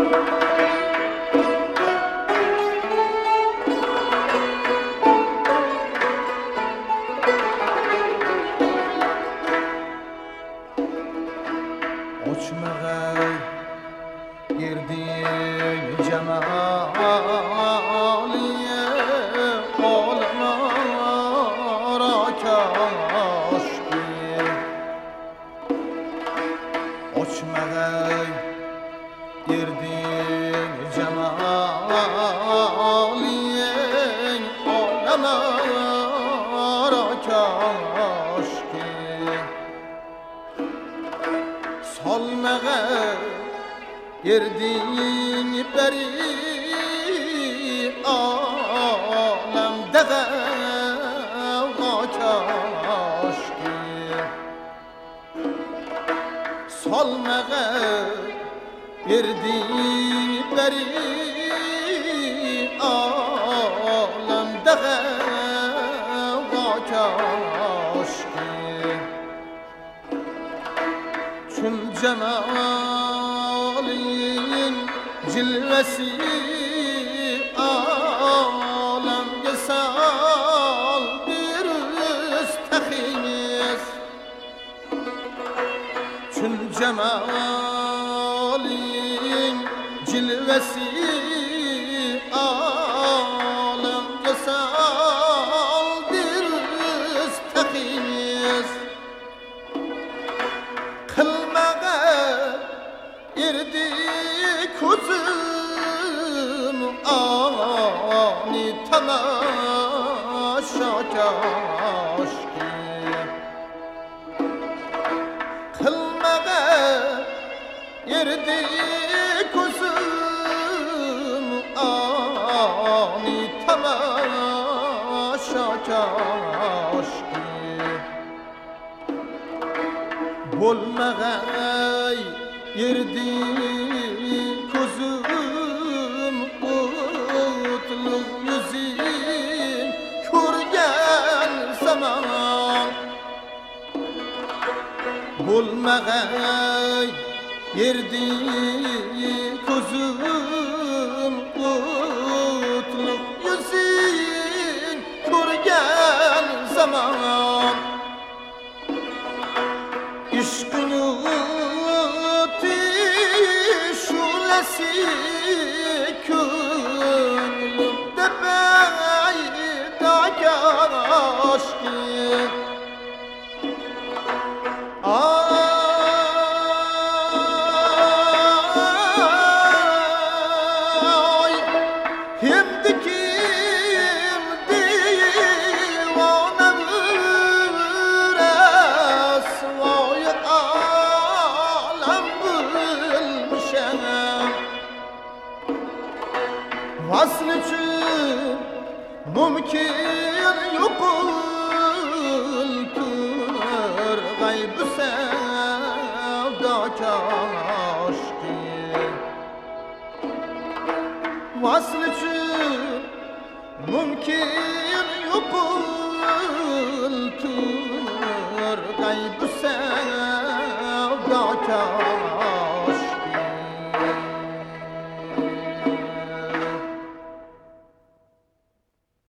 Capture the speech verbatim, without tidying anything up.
Uçmağa girdin cemaliye kollara kaştı. Uçmağa girdin cemaliye kollara kaştı. Solmağa girdin beri alemde gavga kaştı. Solmağa girdin beri alemde gavga kaştı. Çün cemalin cilvesi alemge saldir üstehimiz. Çün cemalin cilvesi alemge saldir üstehimiz. Irdi kuzum ani tamaşa kaştı. Kılmağa irdi kuzum ani tamaşa kaştı. Bolmagay yerdi kuzum kutlu yüzün körgen zaman. Bolmagay yerdi kuzum kutlu yüzün körgen zaman. İşkını şulesi könlümde beyda kaştı. Ay şimdi kim divane müres vay alem bilmişem. Vasl için mümkün yoktur gaybı sevda kaştı. Vasl için mümkün